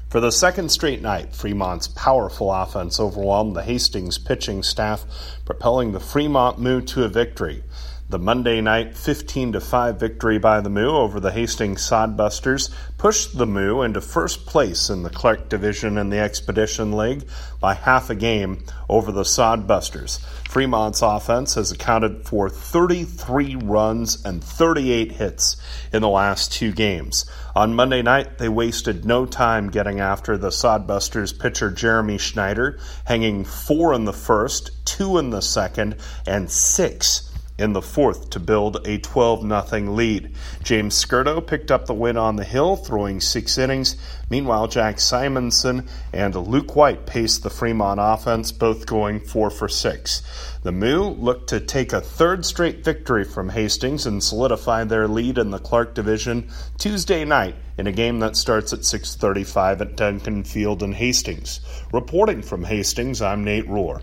For the second straight night, Fremont's powerful offense overwhelmed the Hastings pitching staff, propelling the Fremont Moo to a victory. The Monday night 15-5 victory by the Moo over the Hastings Sodbusters pushed the Moo into first place in the Clark Division in the Expedition League by half a game over the Sodbusters. Fremont's offense has accounted for 33 runs and 38 hits in the last two games. On Monday night, they wasted no time getting after the Sodbusters pitcher Jeremy Schneider, hanging 4 in the first, 2 in the second, and 6 in the fourth to build a 12-0 lead. James Skirdo picked up the win on the hill, throwing 6 innings. Meanwhile, Jack Simonson and Luke White paced the Fremont offense, both going 4 for 6. The Moo looked to take a third straight victory from Hastings and solidify their lead in the Clark Division Tuesday night in a game that starts at 6:35 at Duncan Field in Hastings. Reporting from Hastings, I'm Nate Rohr.